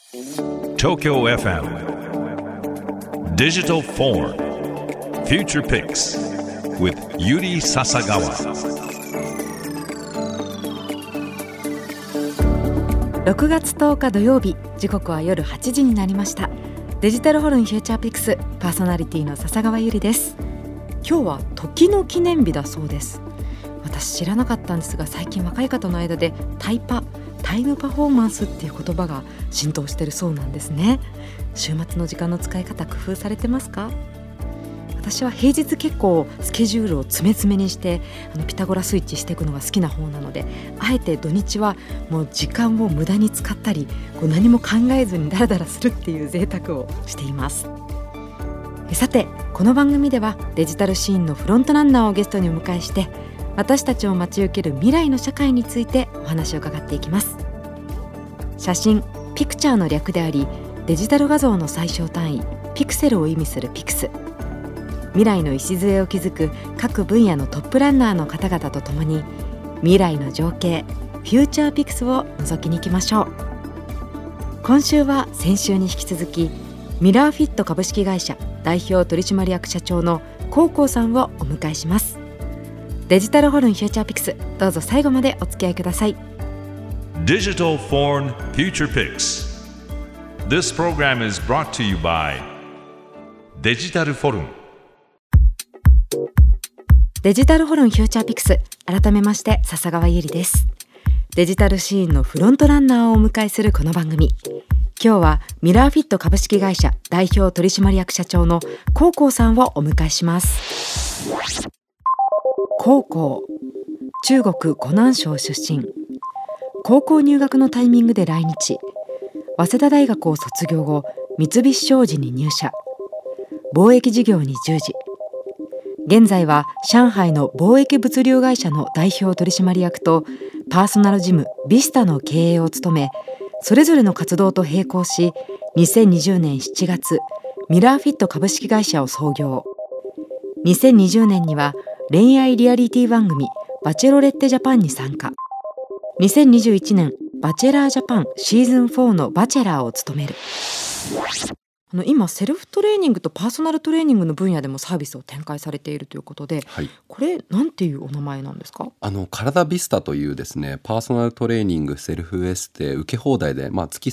Tokyo FM Digital Forum Future Picks with Yuri Sasagawa。 6月10日土曜日、時刻は夜8時になりました。デジタルホルンフューチャーピクスパーソナリティの笹川ゆりです。今日は時の記念日だそうです。私知らなかったんですが、最近若い方の間でタイパ、タイムパフォーマンスっていう言葉が浸透してるそうなんですね。週末の時間の使い方工夫されてますか？私は平日結構スケジュールを詰め詰めにしてピタゴラスイッチしていくのが好きな方なので、あえて土日はもう時間を無駄に使ったり、何も考えずにダラダラするっていう贅沢をしています。さて、この番組ではデジタルシーンのフロントランナーをゲストにお迎えして、私たちを待ち受ける未来の社会についてお話を伺っていきます。写真、ピクチャーの略であり、デジタル画像の最小単位ピクセルを意味するピクス。未来の礎を築く各分野のトップランナーの方々とともに、未来の情景フューチャーピクスを覗きに行きましょう。今週は先週に引き続き、ミラーフィット株式会社代表取締役社長のコウコウさんをお迎えします。デジタルホルンフューチャーピクス、どうぞ最後までお付き合いください。 Digital Foreign Future Picks. This program is brought to you by デジタルフォルン。 デジタルホルンフューチャーピクス、改めまして笹川ゆりです。デジタルシーンのフロントランナーをお迎えするこの番組、今日はミラーフィット株式会社代表取締役社長のコウコウさんをお迎えします。コウコウ、中国湖南省出身。高校入学のタイミングで来日。早稲田大学を卒業後、三菱商事に入社。貿易事業に従事。現在は上海の貿易物流会社の代表取締役とパーソナルジムビスタの経営を務め、それぞれの活動と並行し、2020年7月ミラーフィット株式会社を創業。2020年には恋愛リアリティ番組バチェロレッテジャパンに参加。2021年バチェラージャパンシーズン4のバチェラーを務める。今セルフトレーニングとパーソナルトレーニングの分野でもサービスを展開されているということで、 はい、 これなんていうお名前なんですか？ 体ビスタというですね、パーソナルトレーニングセルフエステ受け放題で、月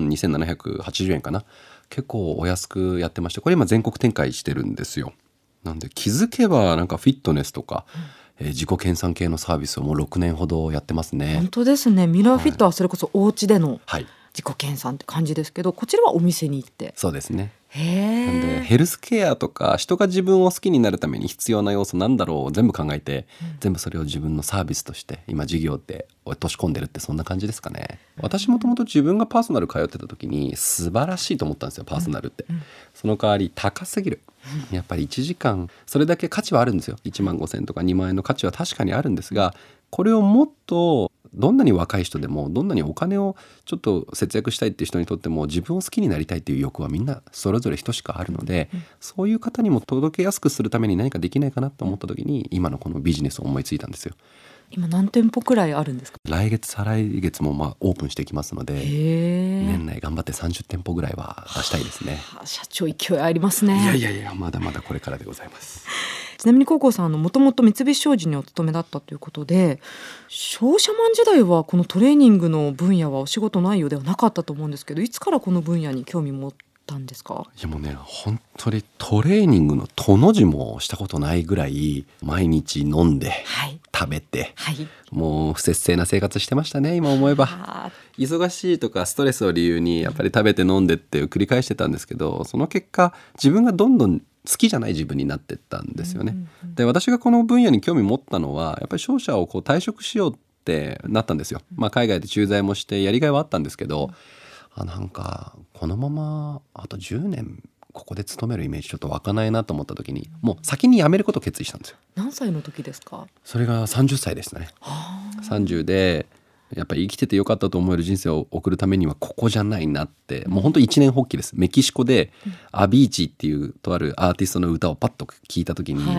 32,780円かな、結構お安くやってまして、これ今全国展開してるんですよ。なんで気づけばフィットネスとか、自己研鑽系のサービスをもう6年ほどやってますね。 本当ですね。ミラーフィットはそれこそお家での、 はい、 自己研鑽って感じですけど、こちらはお店に行って。 そうですね。 なんでヘルスケアとか人が自分を好きになるために必要な要素なんだろう全部考えて、全部それを自分のサービスとして今事業で落とし込んでるって、そんな感じですかね。私もともと自分がパーソナル通ってた時に素晴らしいと思ったんですよ、パーソナルって。その代わり高すぎる。やっぱり1時間それだけ価値はあるんですよ。15,000円とか2万円の価値は確かにあるんですが、これをもっとどんなに若い人でも、どんなにお金をちょっと節約したいっていう人にとっても、自分を好きになりたいっていう欲はみんなそれぞれ等しくあるので、そういう方にも届けやすくするために何かできないかなと思った時に、今のこのビジネスを思いついたんですよ。 今何店舗くらいあるんですか？ 来月再来月もオープンしていきますので、年内頑張って30店舗ぐらいは出したいですね。 社長勢いありますね。 いやまだまだこれからでございます。 ちなみにコウコウさんもともと三菱商事にお勤めだったということで、商社マン時代はこのトレーニングの分野はお仕事内容ではなかったと思うんですけど、いつからこの分野に興味持ったんですか？ いやもうね、本当にトレーニングのとの字もしたことないぐらい、毎日飲んで、食べて、もう不節制な生活してましたね。今思えば忙しいとかストレスを理由にやっぱり食べて飲んでって繰り返してたんですけど、その結果自分がどんどん好きじゃない自分になってったんですよね。で、私がこの分野に興味持ったのは、やっぱり商社を退職しようってなったんですよ。海外で駐在もしてやりがいはあったんですけど、なんかこのままあと10年ここで勤めるイメージちょっと湧かないなと思った時に、もう先に辞めることを決意したんですよ。 何歳の時ですか？ それが30歳でしたね。30でやっぱり生きててよかったと思える人生を送るためにはここじゃないなって、もう本当一年発起です。メキシコでアビーチっていうとあるアーティストの歌をパッと聞いた時に、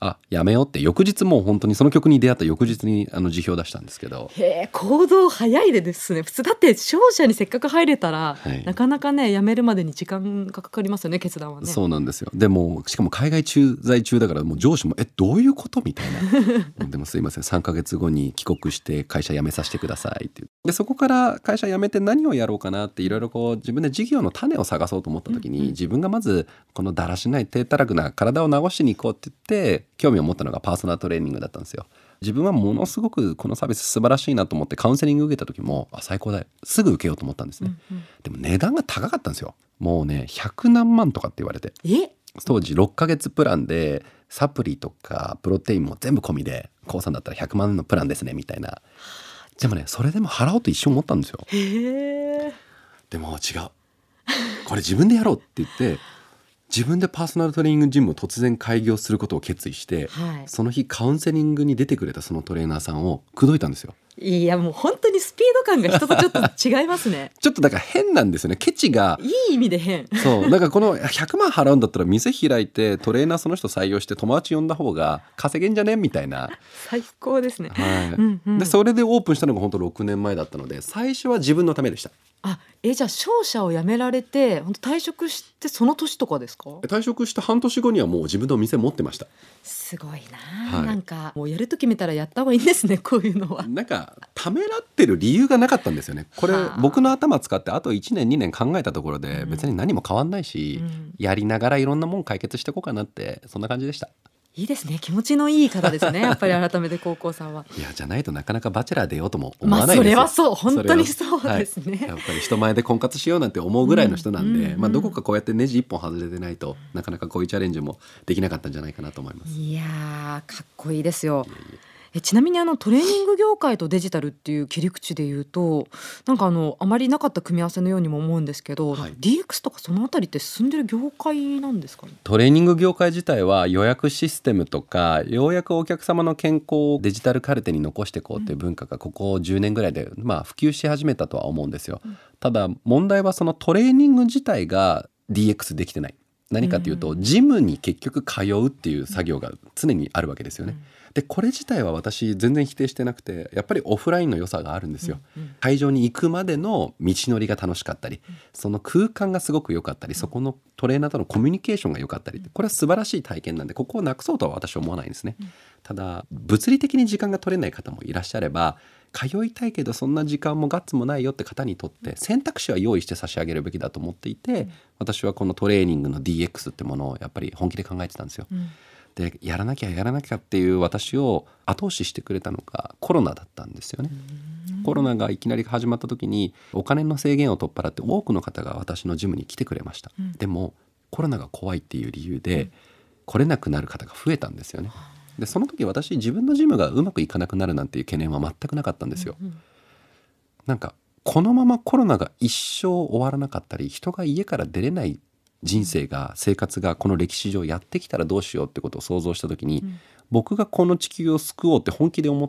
やめようって翌日もう本当にその曲に出会った翌日に辞表を出したんですけど。 へえ、行動早いですね。普通だって商社にせっかく入れたら、 はい、 なかなかね辞めるまでに時間がかかりますよね、決断はね。 そうなんですよ。でもしかも海外駐在中だからもう上司もどういうことみたいなでもすいません3ヶ月後に帰国して会社辞めさせてくださいってでそこから会社辞めて何をやろうかなっていろいろこう自分で事業の種を探そうと思った時に、自分がまずこのだらしない低たらくな体を治しに行こうって言って興味を持ったのがパーソナルトレーニングだったんですよ。自分はものすごくこのサービス素晴らしいなと思ってカウンセリング受けた時も最高だよすぐ受けようと思ったんですね、でも値段が高かったんですよ。もうね100何万とかって言われて、当時6ヶ月プランでサプリとかプロテインも全部込みでコウさんだったら100万のプランですねみたいな。でもねそれでも払おうと一瞬思ったんですよ。でも違うこれ自分でやろうって言って自分でパーソナルトレーニングジムを突然開業することを決意して、その日カウンセリングに出てくれたそのトレーナーさんを口説いたんですよ。 いやもう本当にスピード感が人とちょっと違いますねちょっとだから変なんですよね。ケチがいい意味で変。 そうだからこの100万払うんだったら店開いてトレーナーその人採用して友達呼んだ方が稼げんじゃねみたいな最高ですね、 でそれでオープンしたのが本当6年前だったので最初は自分のためでした。 じゃあ商社を辞められて本当退職してその年とかですか？ 退職した半年後にはもう自分の店持ってました。 すごいな、なんかもうやると決めたらやった方がいいんですね、こういうのは。 なんかためらってる理由がなかったんですよね。これ僕の頭使ってあと1年2年考えたところで別に何も変わんないし、やりながらいろんなもん解決していこうかなってそんな感じでした。 いいですね、気持ちのいい方ですねやっぱり改めて高校さんは。 いやじゃないとなかなかバチェラー出ようとも思わないですよ。 それはそう本当にそうですね、 やっぱり人前で婚活しようなんて思うぐらいの人なんで、どこかこうやってネジ一本外れてないとなかなかこういうチャレンジもできなかったんじゃないかなと思います。 いやかっこいいですよ。ちなみにトレーニング業界とデジタルっていう切り口で言うとなんかあまりなかった組み合わせのようにも思うんですけど、DX とかそのあたりって進んでる業界なんですかね？ トレーニング業界自体は予約システムとかようやくお客様の健康をデジタルカルテに残していこうっていう文化がここ10年ぐらいで、普及し始めたとは思うんですよ、ただ問題はそのトレーニング自体が DX できてない。何かというと、ジムに結局通うっていう作業が常にあるわけですよね、でこれ自体は私全然否定してなくてやっぱりオフラインの良さがあるんですよ、会場に行くまでの道のりが楽しかったり、その空間がすごく良かったり、そこのトレーナーとのコミュニケーションが良かったり、これは素晴らしい体験なんでここをなくそうとは私は思わないんですね、ただ物理的に時間が取れない方もいらっしゃれば通いたいけどそんな時間もガッツもないよって方にとって選択肢は用意して差し上げるべきだと思っていて、私はこのトレーニングの DX ってものをやっぱり本気で考えてたんですよ、でやらなきゃっていう私を後押ししてくれたのがコロナだったんですよね。コロナがいきなり始まった時にお金の制限を取っ払って多くの方が私のジムに来てくれました、でもコロナが怖いっていう理由で来れなくなる方が増えたんですよね。でその時私自分のジムがうまくいかなくなるなんていう懸念は全くなかったんですよ、なんかこのままコロナが一生終わらなかったり人が家から出れない人生が生活がこの歴史上やってきたらどうしようってことを想像した時に、僕がこの地球を救おうって本気で思って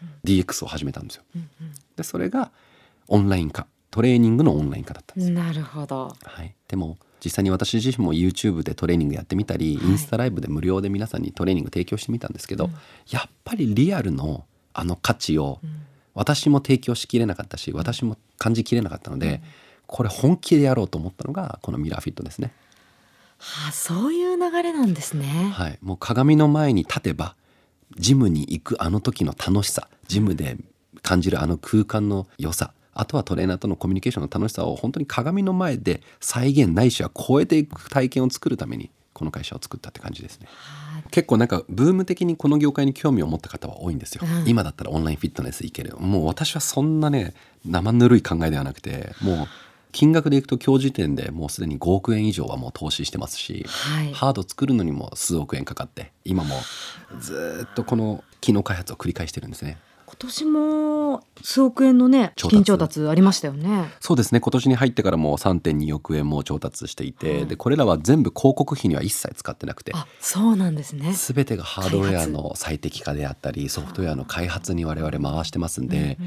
DX を始めたんですよ、でそれがオンライン化、トレーニングのオンライン化だったんです。 なるほど、 でも実際に私自身も YouTube でトレーニングやってみたり、インスタライブで無料で皆さんにトレーニング提供してみたんですけど、やっぱりリアルの価値を私も提供しきれなかったし、私も感じきれなかったので、これ本気でやろうと思ったのがこのミラーフィットですね。 そういう流れなんですね。 もう鏡の前に立てばジムに行く時の楽しさ、ジムで感じる空間の良さ、あとはトレーナーとのコミュニケーションの楽しさを本当に鏡の前で再現ないしは超えていく体験を作るためにこの会社を作ったって感じですね。結構なんかブーム的にこの業界に興味を持った方は多いんですよ、今だったらオンラインフィットネスいける。もう私はそんなね生ぬるい考えではなくて、もう金額でいくと今日時点でもうすでに5億円以上はもう投資してますし、ハード作るのにも数億円かかって今もずっとこの機能開発を繰り返してるんですね。 今年も数億円のね資金調達ありましたよね。 そうですね、今年に入ってからも 3.2 億円も調達していて、でこれらは全部広告費には一切使ってなくて、 そうなんですね。 全てがハードウェアの最適化であったりソフトウェアの開発に我々回してますんで、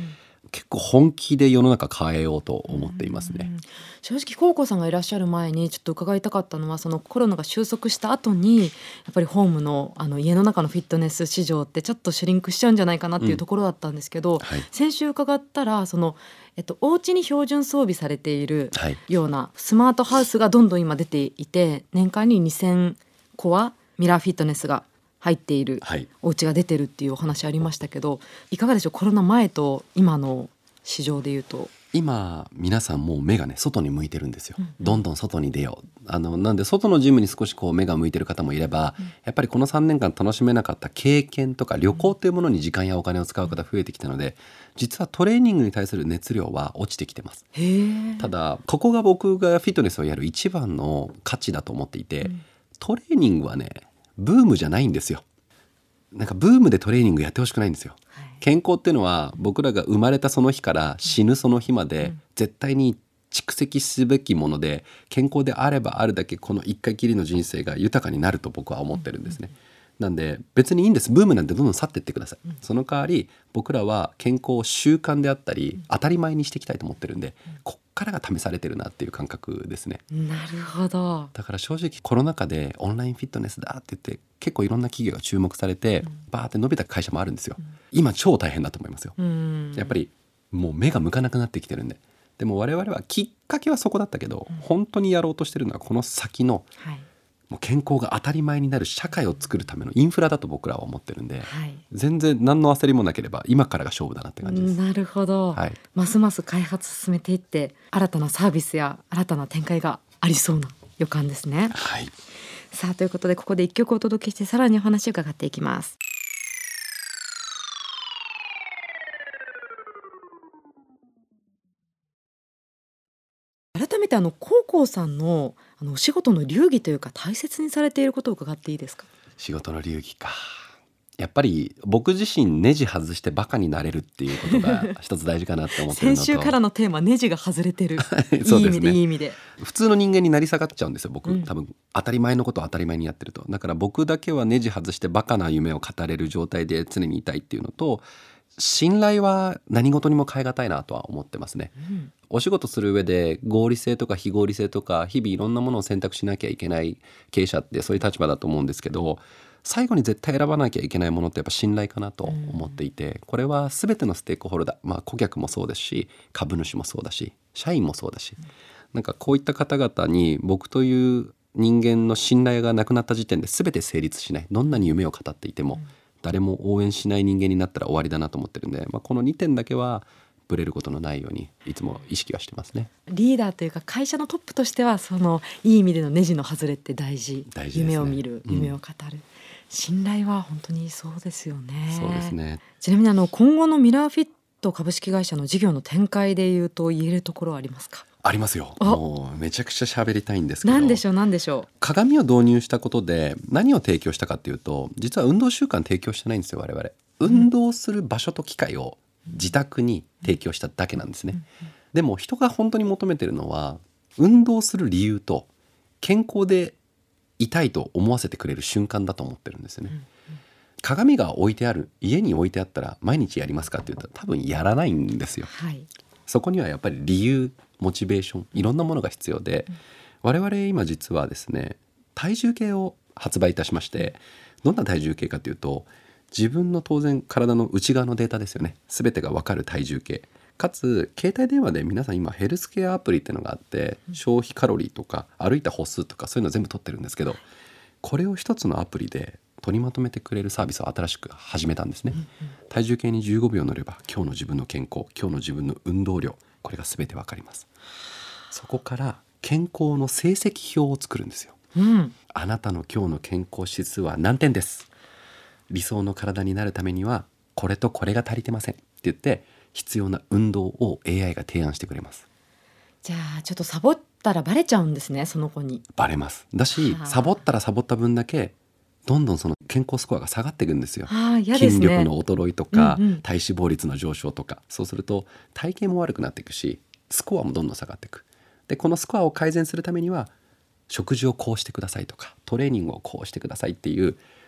結構本気で世の中変えようと思っていますね。 正直コウコさんがいらっしゃる前にちょっと伺いたかったのは、そのコロナが収束した後にやっぱりホームの、家の中のフィットネス市場ってちょっとシュリンクしちゃうんじゃないかなっていうところだったんですけど、 はい、 先週伺ったらお家に標準装備されているはい、 ようなスマートハウスがどんどん今出ていて、年間に2000個はミラーフィットネスが入っているはい、 お家が出てるっていうお話ありましたけど、いかがでしょう、コロナ前と今の市場でいうと。 今皆さんもう目がね外に向いてるんですよ、どんどん外に出よう。なんで外のジムに少しこう目が向いてる方もいれば、やっぱりこの3年間楽しめなかった経験とか旅行というものに時間やお金を使う方増えてきたので、実はトレーニングに対する熱量は落ちてきてます。 へー。 ただここが僕がフィットネスをやる一番の価値だと思っていて、トレーニングはねブームじゃないんですよ。なんかブームでトレーニングやってほしくないんですよ。健康っていうのは僕らが生まれたその日から死ぬその日まで絶対に蓄積すべきもので、健康であればあるだけこの一回きりの人生が豊かになると僕は思ってるんですね。なんで別にいいんです。ブームなんてどんどん去っていってください。その代わり僕らは健康を習慣であったり当たり前にしていきたいと思ってるんで、こっからが試されてるなっていう感覚ですね。 なるほど。 だから正直コロナ禍でオンラインフィットネスだって言って結構いろんな企業が注目されてバーって伸びた会社もあるんですよ。今超大変だと思いますよ。やっぱりもう目が向かなくなってきてるんで。でも我々はきっかけはそこだったけど、本当にやろうとしてるのはこの先の、もう健康が当たり前になる社会を作るためのインフラだと僕らは思ってるんで、全然何の焦りもなければ今からが勝負だなって感じです。 なるほど、ますます開発進めていって新たなサービスや新たな展開がありそうな予感ですね。さあということでここで1曲お届けしてさらにお話を伺っていきます。改めてコウコウさんのお仕事の流儀というか大切にされていることを伺っていいですか。 仕事の流儀か。やっぱり僕自身ネジ外してバカになれるっていうことが一つ大事かなって思ってるのと先週からのテーマネジが外れてるそうですね、 いい意味で普通の人間になり下がっちゃうんですよ僕、多分当たり前のことを当たり前にやってると。だから僕だけはネジ外してバカな夢を語れる状態で常にいたいっていうのと、信頼は何事にも変え難いなとは思ってますね。お仕事する上で合理性とか非合理性とか日々いろんなものを選択しなきゃいけない経営者ってそういう立場だと思うんですけど、最後に絶対選ばなきゃいけないものってやっぱ信頼かなと思っていて、これは全てのステークホルダー、顧客もそうですし株主もそうだし社員もそうだし、なんかこういった方々に僕という人間の信頼がなくなった時点で全て成立しない。どんなに夢を語っていても誰も応援しない人間になったら終わりだなと思ってるんで、この2点だけはブレることのないようにいつも意識はしてますね。 リーダーというか会社のトップとしてはそのいい意味でのネジの外れって大事ですね。 夢を見る、夢を語る、信頼は本当にそうですよね。 そうですね。 ちなみに今後のミラーフィット株式会社の事業の展開でいうと言えるところはありますか。 ありますよ。もうめちゃくちゃ喋りたいんですけど、 何でしょう。 鏡を導入したことで何を提供したかっていうと、実は運動習慣提供してないんですよ我々。運動する場所と機会を自宅に提供しただけなんですね。でも人が本当に求めてるのは運動する理由と健康でいたいと思わせてくれる瞬間だと思ってるんですよね。鏡が置いてある家に置いてあったら毎日やりますかって言ったら多分やらないんですよ。そこにはやっぱり理由、モチベーション、いろんなものが必要で、我々今実はですね体重計を発売いたしまして、どんな体重計かというと自分の当然体の内側のデータですよね。全てが分かる体重計かつ携帯電話で皆さん今ヘルスケアアプリっていうのがあって、消費カロリーとか歩いた歩数とかそういうの全部取ってるんですけど、これを一つのアプリで取りまとめてくれるサービスを新しく始めたんですね。体重計に15秒乗れば今日の自分の健康、今日の自分の運動量、これが全て分かります。そこから健康の成績表を作るんですよ。あなたの今日の健康指数は何点です。理想の体になるためにはこれとこれが足りてませんって言って必要な運動を AI が提案してくれます。 じゃあちょっとサボったらバレちゃうんですね。その子にバレます。だしサボったらサボった分だけどんどんその健康スコアが下がっていくんですよ。筋力の衰えとか、体脂肪率の上昇とか、そうすると体型も悪くなっていくしスコアもどんどん下がっていく。でこのスコアを改善するためには食事をこうしてくださいとかトレーニングをこうしてくださいっていう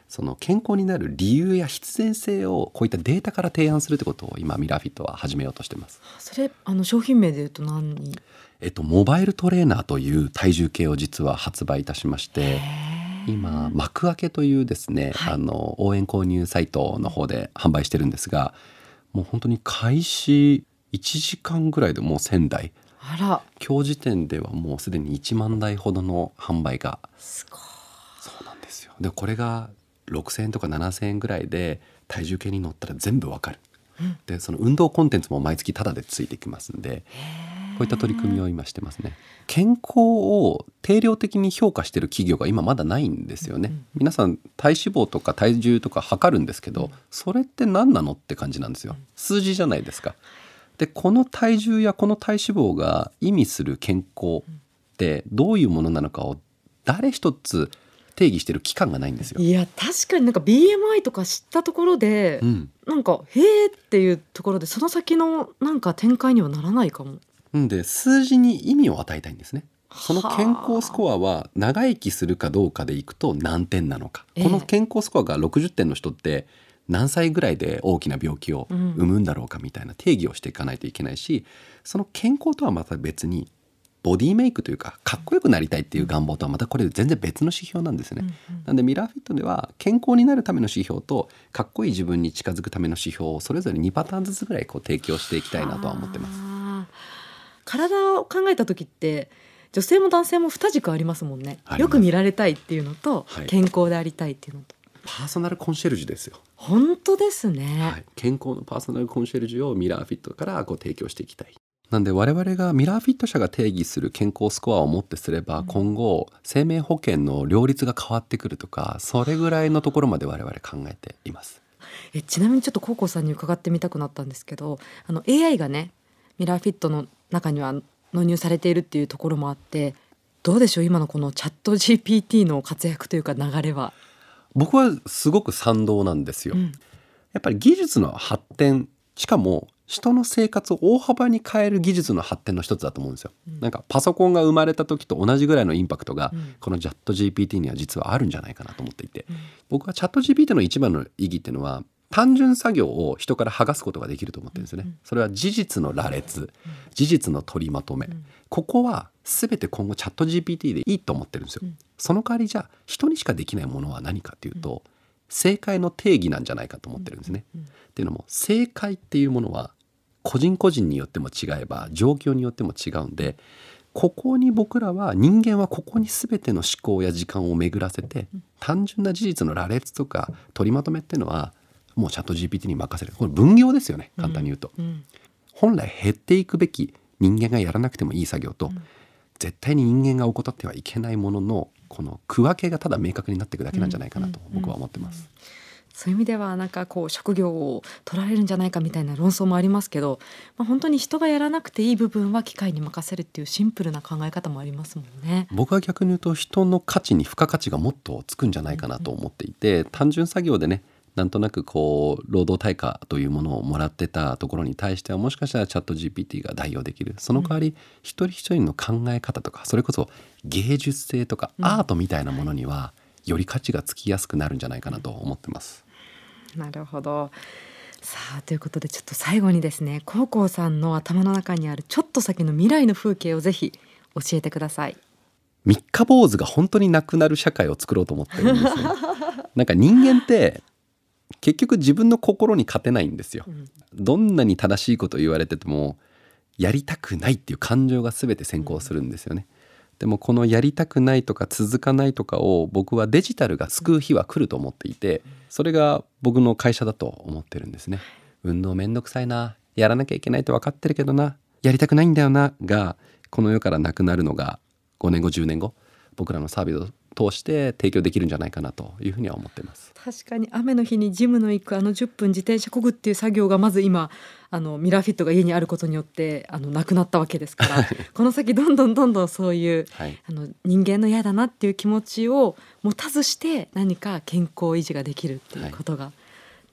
その健康になる理由や必然性をこういったデータから提案するってことを今ミラーフィットは始めようとしてます。 それ商品名でいうと何？ モバイルトレーナーという体重計を実は発売いたしまして、今幕開けというですね、 はい、 応援購入サイトの方で販売してるんですが、もう本当に開始1時間ぐらいでもう1000台、 あら、 今日時点ではもうすでに1万台ほどの販売が。 すごい。 そうなんですよ。でこれが6000円とか7000円ぐらいで体重計に乗ったら全部わかる、でその運動コンテンツも毎月タダでついてきますんで、こういった取り組みを今してますね。健康を定量的に評価している企業が今まだないんですよね。皆さん体脂肪とか体重とか測るんですけど、それって何なのって感じなんですよ。数字じゃないですか。でこの体重やこの体脂肪が意味する健康ってどういうものなのかを誰一つ定義してる期間がないんですよ。 いや確かになんか BMI とか知ったところで、なんかへーっていうところでその先のなんか展開にはならないかも。 で数字に意味を与えたいんですね。その健康スコアは長生きするかどうかでいくと何点なのか、この健康スコアが60点の人って何歳ぐらいで大きな病気を生むんだろうかみたいな定義をしていかないといけないし、その健康とはまた別にボディメイクというかかっこよくなりたいっていう願望とはまたこれ全然別の指標なんですね。なんでミラーフィットでは健康になるための指標とかっこいい自分に近づくための指標をそれぞれ2パターンずつぐらい提供していきたいなとは思ってます。 体を考えた時って女性も男性も2軸ありますもんね。よく見られたいっていうのと、健康でありたいっていうのと、 パーソナルコンシェルジュですよ。 本当ですね、 健康のパーソナルコンシェルジュをミラーフィットから提供していきたい。なんで我々がミラーフィット社が定義する健康スコアをもってすれば、今後生命保険の両立が変わってくるとか、それぐらいのところまで我々考えています。 ちなみにちょっとコウコウさんに伺ってみたくなったんですけど、AI がねミラーフィットの中には納入されているっていうところもあって、どうでしょう今のこのチャット GPT の活躍というか流れは。 僕はすごく賛同なんですよ、やっぱり技術の発展、しかも人の生活を大幅に変える技術の発展の一つだと思うんですよ、なんかパソコンが生まれた時と同じぐらいのインパクトがこのチャット GPT には実はあるんじゃないかなと思っていて、僕はチャット GPT の一番の意義っていうのは単純作業を人から剥がすことができると思ってるんですよね。それは事実の羅列、事実の取りまとめ、ここは全て今後チャット GPT でいいと思ってるんですよ。その代わりじゃあ人にしかできないものは何かっていうと、正解の定義なんじゃないかと思ってるんですね。っていうのも正解っていうものは個人個人によっても違えば状況によっても違うんで、ここに僕らは人間はここに全ての思考や時間を巡らせて、単純な事実の羅列とか取りまとめっていうのはもうチャット GPT に任せる。これ分業ですよね、簡単に言うと、本来減っていくべき人間がやらなくてもいい作業と、絶対に人間が怠ってはいけないもののこの区分けがただ明確になっていくだけなんじゃないかなと僕は思ってます。 そういう意味ではなんかこう職業を取られるんじゃないかみたいな論争もありますけど、本当に人がやらなくていい部分は機械に任せるっていうシンプルな考え方もありますもんね。 僕は逆に言うと人の価値に付加価値がもっとつくんじゃないかなと思っていて、単純作業でねなんとなくこう労働対価というものをもらってたところに対してはもしかしたらチャット GPT が代用できる。その代わり一人一人の考え方とか、それこそ芸術性とかアートみたいなものにはより価値がつきやすくなるんじゃないかなと思ってます。 なるほど。さあということでちょっと最後にですね、コウコウさんの頭の中にあるちょっと先の未来の風景をぜひ教えてください。 三日坊主が本当になくなる社会を作ろうと思ってるんですよなんか人間って結局自分の心に勝てないんですよ、どんなに正しいことを言われててもやりたくないっていう感情が全て先行するんですよね。でもこのやりたくないとか続かないとかを僕はデジタルが救う日は来ると思っていて、それが僕の会社だと思ってるんですね。運動めんどくさいな、やらなきゃいけないと分かってるけどな、やりたくないんだよながこの世からなくなるのが5年後10年後僕らのサービスを通して提供できるんじゃないかなというふうには思っています。 確かに雨の日にジムの行く10分自転車漕ぐっていう作業がまず今ミラーフィットが家にあることによってなくなったわけですからこの先どんどんそういう、人間の嫌だなっていう気持ちを持たずして何か健康維持ができるっていうことが、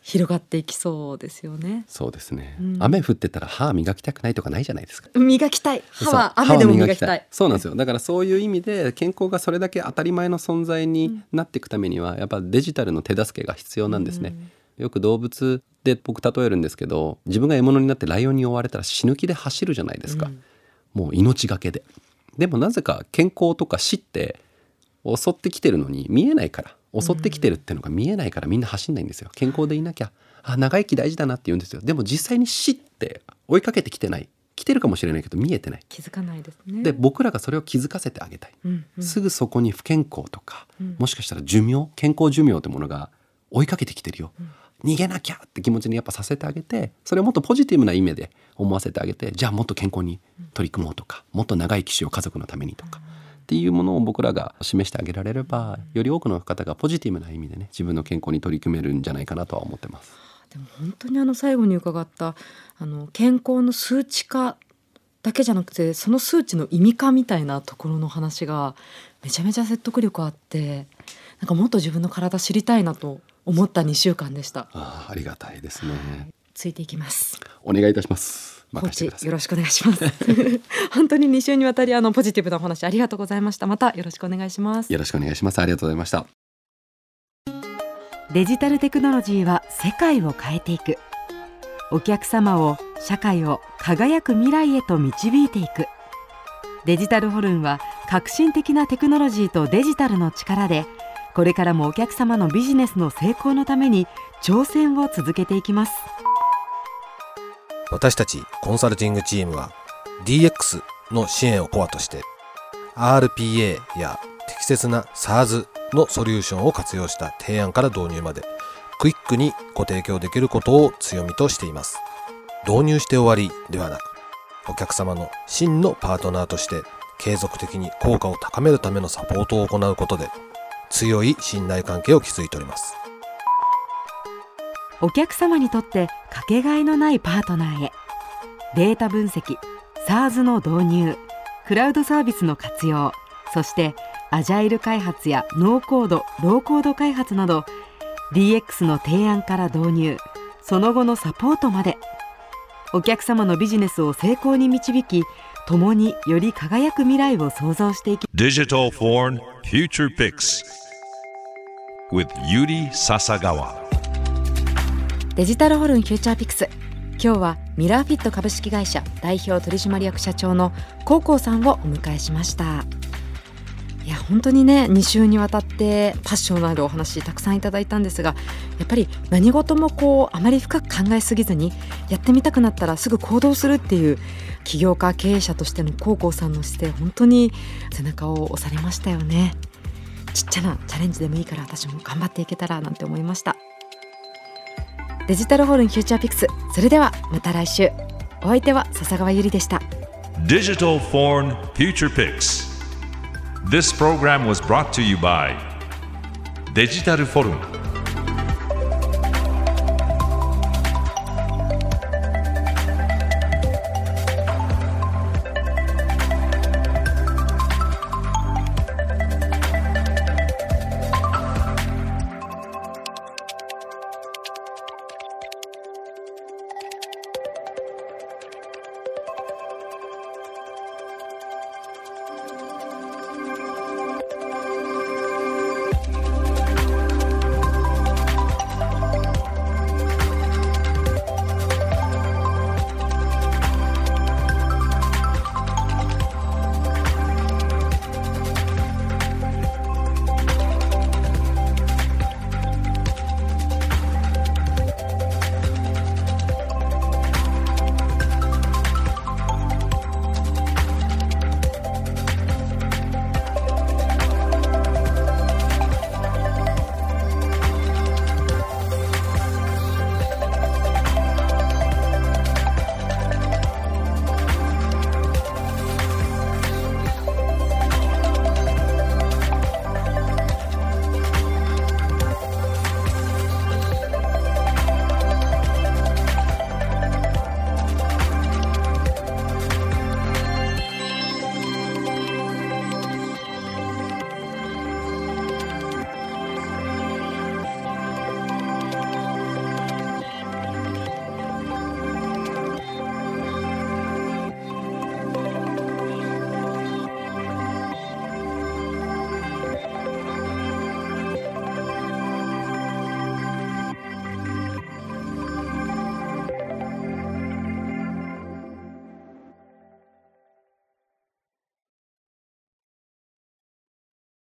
広がっていきそうですよね。 そうですね、雨降ってたら歯磨きたくないとかないじゃないですか。 磨きたい、歯は雨でも磨きたい。 そうなんですよ。だからそういう意味で健康がそれだけ当たり前の存在になっていくためにはやっぱデジタルの手助けが必要なんですね。よく動物で僕例えるんですけど、自分が獲物になってライオンに追われたら死ぬ気で走るじゃないですか、もう命がけで。でもなぜか健康とか死って襲ってきてるのに見えないから、襲ってきてるってのが見えないからみんな走んないんですよ。健康でいなきゃ、長生き大事だなって言うんですよ。でも実際に死って追いかけてきてない、来てるかもしれないけど見えてない、 気づかないですね。 で僕らがそれを気づかせてあげたい、すぐそこに不健康とか、もしかしたら寿命、健康寿命ってものが追いかけてきてるよ、逃げなきゃって気持ちにやっぱさせてあげて、それをもっとポジティブな意味で思わせてあげて、じゃあもっと健康に取り組もうとか、もっと長生きしよう家族のためにとか、っていうものを僕らが示してあげられれば、より多くの方がポジティブな意味でね、自分の健康に取り組めるんじゃないかなとは思ってます。 でも本当に最後に伺った健康の数値化だけじゃなくて、その数値の意味化みたいなところの話がめちゃめちゃ説得力あって、なんかもっと自分の体知りたいなと思った2週間でした。 ありがたいですね。 ついていきます。 お願いいたします。 コーチよろしくお願いします本当に2週にわたりポジティブなお話ありがとうございました。またよろしくお願いします。 よろしくお願いします。ありがとうございました。 デジタルテクノロジーは世界を変えていく。お客様を、社会を輝く未来へと導いていく。デジタルホルンは革新的なテクノロジーとデジタルの力で、これからもお客様のビジネスの成功のために挑戦を続けていきます。 私たちコンサルティングチームは DX の支援をコアとして RPA や適切な SaaS のソリューションを活用した提案から導入までクイックにご提供できることを強みとしています。導入して終わりではなく、お客様の真のパートナーとして継続的に効果を高めるためのサポートを行うことで強い信頼関係を築いております。 お客様にとってかけがえのないパートナーへ。データ分析、SaaS の導入、クラウドサービスの活用、そしてアジャイル開発やノーコード、ローコード開発など DX の提案から導入、その後のサポートまで、お客様のビジネスを成功に導き、共により輝く未来を創造していき。 Digital Foreign Future Picks with Yuri Sasagawa。 デジタルホルンフューチャーピクス、今日はミラーフィット株式会社代表取締役社長のコウコウさんをお迎えしました。いや本当にね、2週にわたってパッションのあるお話たくさんいただいたんですが、やっぱり何事もあまり深く考えすぎずに、やってみたくなったらすぐ行動するっていう起業家経営者としてのコウコウさんの姿勢、本当に背中を押されましたよね。ちっちゃなチャレンジでもいいから私も頑張っていけたらなんて思いました。デジタルホルンフューチャーピクス、それではまた来週。お相手は笹川ゆりでした。 Digital Foreign Future Picks。 This program was brought to you by デジタルフォルム。